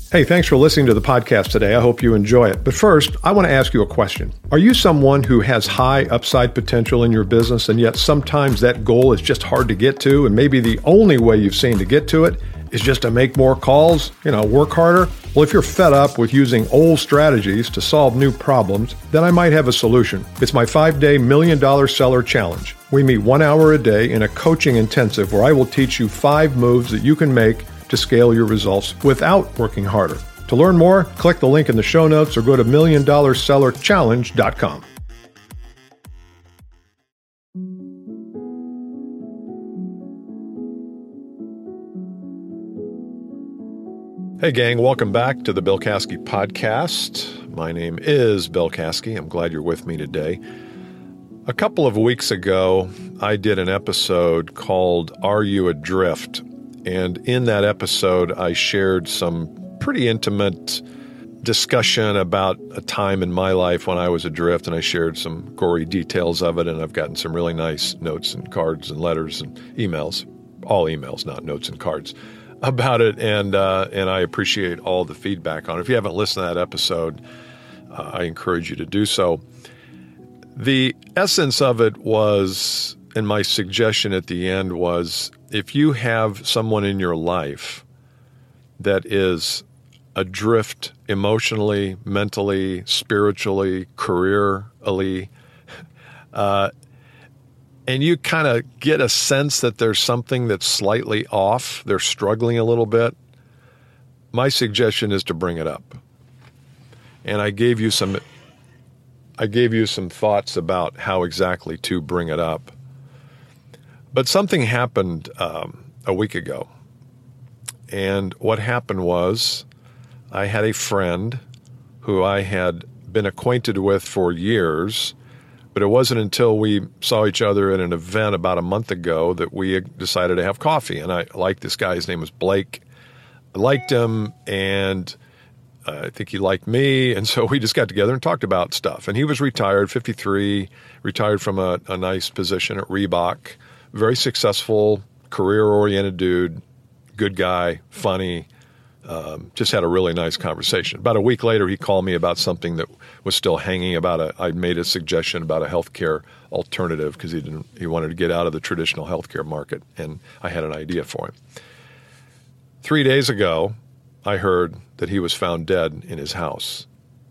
Hey, thanks for listening to the podcast today. I hope you enjoy it. But first, I want to ask you a question. Are you someone who has high upside potential in your business, and yet sometimes that goal is just hard to get to, and maybe the only way you've seen to get to it is just to make more calls, work harder? Well, if you're fed up with using old strategies to solve new problems, then I might have a solution. It's my 5-day $1 Million Seller Challenge. We meet 1 hour a day in a coaching intensive where I will teach you 5 moves that you can make to scale your results without working harder. To learn more, click the link in the show notes or go to $1,000,000sellerchallenge.com. Hey gang, welcome back to the Bill Caskey Podcast. My name is Bill Caskey. I'm glad you're with me today. A couple of weeks ago, I did an episode called Are You Adrift? And in that episode, I shared some pretty intimate discussion about a time in my life when I was adrift, and I shared some gory details of it, and I've gotten some really nice notes and cards and letters and emails, all emails, not notes and cards, about it, and I appreciate all the feedback on it. If you haven't listened to that episode, I encourage you to do so. The essence of it was, and my suggestion at the end was, if you have someone in your life that is adrift emotionally, mentally, spiritually, careerly, and you kind of get a sense that there's something that's slightly off, they're struggling a little bit, my suggestion is to bring it up. And I gave you some thoughts about how exactly to bring it up. But something happened a week ago. And what happened was I had a friend who I had been acquainted with for years, but it wasn't until we saw each other at an event about a month ago that we decided to have coffee. And I liked this guy. His name was Blake. I liked him, and I think he liked me. And so we just got together and talked about stuff. And he was retired, 53, retired from a nice position at Reebok. Very successful, career-oriented dude, good guy, funny, just had a really nice conversation. About a week later, he called me about something that was still hanging I'd made a suggestion about a healthcare alternative because he wanted to get out of the traditional healthcare market, and I had an idea for him. 3 days ago, I heard that he was found dead in his house.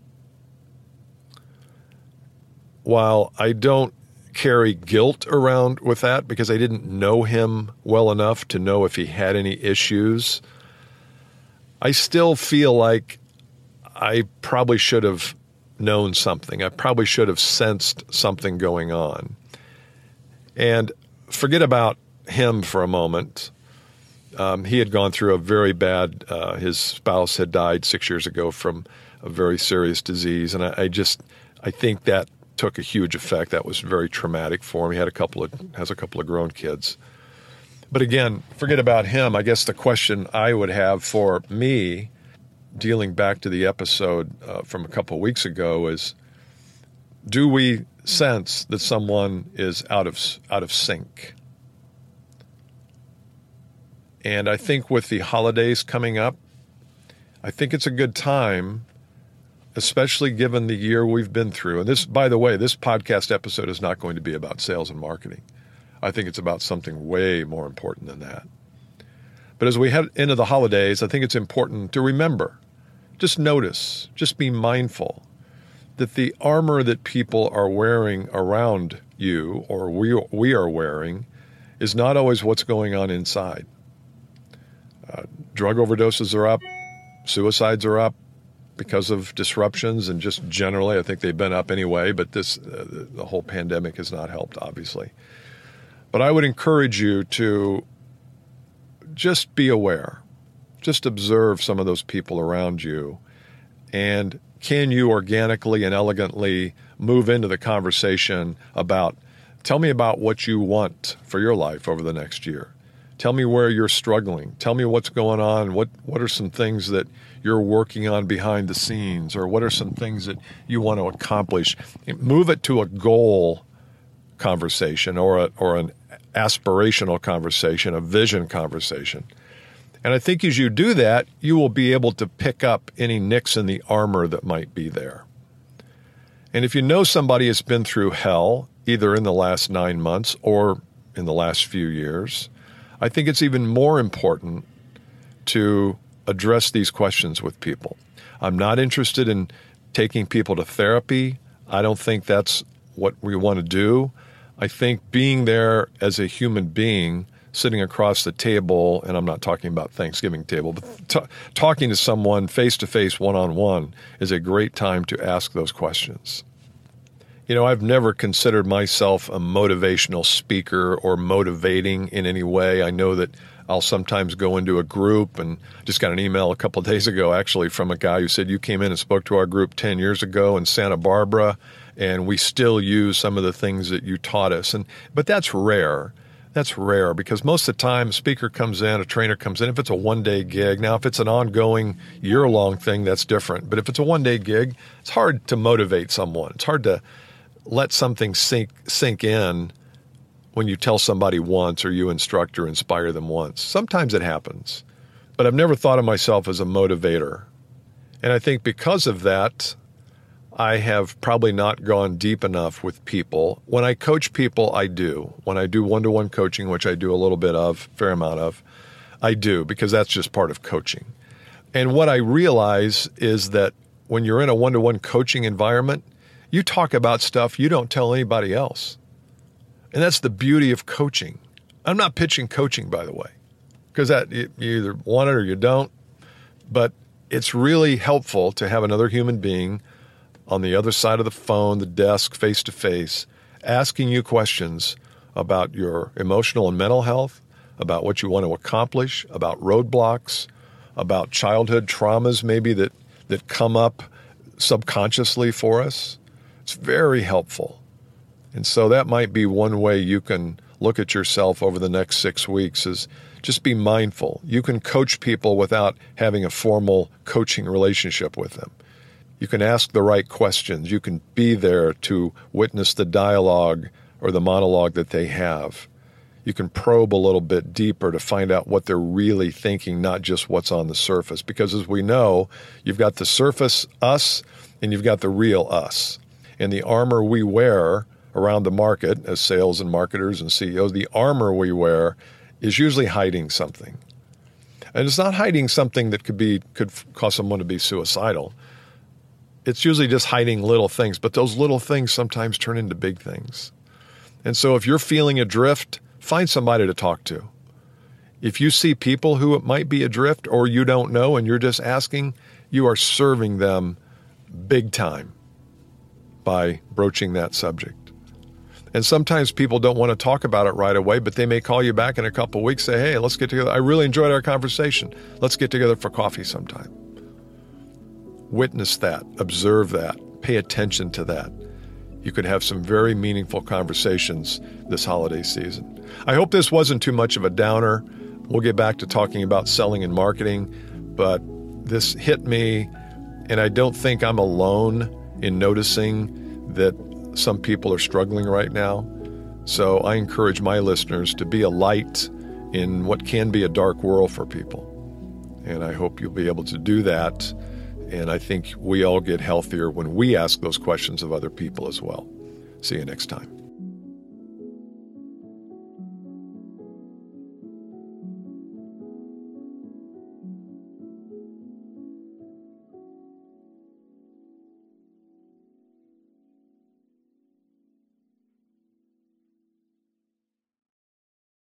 While I don't carry guilt around with that because I didn't know him well enough to know if he had any issues, I still feel like I probably should have known something. I probably should have sensed something going on. And forget about him for a moment. He had gone through a very bad, his spouse had died 6 years ago from a very serious disease. And I think that took a huge effect. That was very traumatic for him. He has a couple of grown kids. But again, forget about him. I guess the question I would have for me, dealing back to the episode from a couple of weeks ago, is, do we sense that someone is out of sync? And I think with the holidays coming up, I think it's a good time, especially given the year we've been through. And this, by the way, this podcast episode is not going to be about sales and marketing. I think it's about something way more important than that. But as we head into the holidays, I think it's important to remember, just notice, just be mindful that the armor that people are wearing around you, or we are wearing, is not always what's going on inside. Drug overdoses are up, suicides are up, because of disruptions, and just generally, I think they've been up anyway, but the whole pandemic has not helped, obviously. But I would encourage you to just be aware, just observe some of those people around you, and can you organically and elegantly move into the conversation about, tell me about what you want for your life over the next year. Tell me where you're struggling. Tell me what's going on. What are some things that you're working on behind the scenes, or what are some things that you want to accomplish? Move it to a goal conversation or an aspirational conversation, a vision conversation. And I think as you do that, you will be able to pick up any nicks in the armor that might be there. And if you know somebody has been through hell, either in the last 9 months or in the last few years, I think it's even more important to address these questions with people. I'm not interested in taking people to therapy. I don't think that's what we want to do. I think being there as a human being, sitting across the table, and I'm not talking about Thanksgiving table, but talking to someone face-to-face, one-on-one, is a great time to ask those questions. You know, I've never considered myself a motivational speaker or motivating in any way. I know that I'll sometimes go into a group, and just got an email a couple of days ago, actually, from a guy who said, you came in and spoke to our group 10 years ago in Santa Barbara, and we still use some of the things that you taught us. But that's rare. That's rare because most of the time a speaker comes in, a trainer comes in, if it's a one-day gig. Now, if it's an ongoing year-long thing, that's different. But if it's a one-day gig, it's hard to motivate someone. It's hard to let something sink in when you tell somebody once or you instruct or inspire them once. Sometimes it happens, but I've never thought of myself as a motivator. And I think because of that, I have probably not gone deep enough with people. When I coach people, I do. When I do one-to-one coaching, which I do a little bit of, fair amount of, I do, because that's just part of coaching. And what I realize is that when you're in a one-to-one coaching environment, you talk about stuff you don't tell anybody else. And that's the beauty of coaching. I'm not pitching coaching, by the way, because that you either want it or you don't. But it's really helpful to have another human being on the other side of the phone, the desk, face-to-face, asking you questions about your emotional and mental health, about what you want to accomplish, about roadblocks, about childhood traumas maybe that come up subconsciously for us. It's very helpful. And so that might be one way you can look at yourself over the next 6 weeks is just be mindful. You can coach people without having a formal coaching relationship with them. You can ask the right questions. You can be there to witness the dialogue or the monologue that they have. You can probe a little bit deeper to find out what they're really thinking, not just what's on the surface. Because as we know, you've got the surface us and you've got the real us. And the armor we wear around the market as sales and marketers and CEOs, the armor we wear is usually hiding something. And it's not hiding something that could cause someone to be suicidal. It's usually just hiding little things, but those little things sometimes turn into big things. And so if you're feeling adrift, find somebody to talk to. If you see people who might be adrift or you don't know and you're just asking, you are serving them big time by broaching that subject. And sometimes people don't want to talk about it right away, but they may call you back in a couple of weeks, say, hey, let's get together. I really enjoyed our conversation. Let's get together for coffee sometime. Witness that, observe that, pay attention to that. You could have some very meaningful conversations this holiday season. I hope this wasn't too much of a downer. We'll get back to talking about selling and marketing, but this hit me, and I don't think I'm alone in noticing that some people are struggling right now. So I encourage my listeners to be a light in what can be a dark world for people. And I hope you'll be able to do that. And I think we all get healthier when we ask those questions of other people as well. See you next time.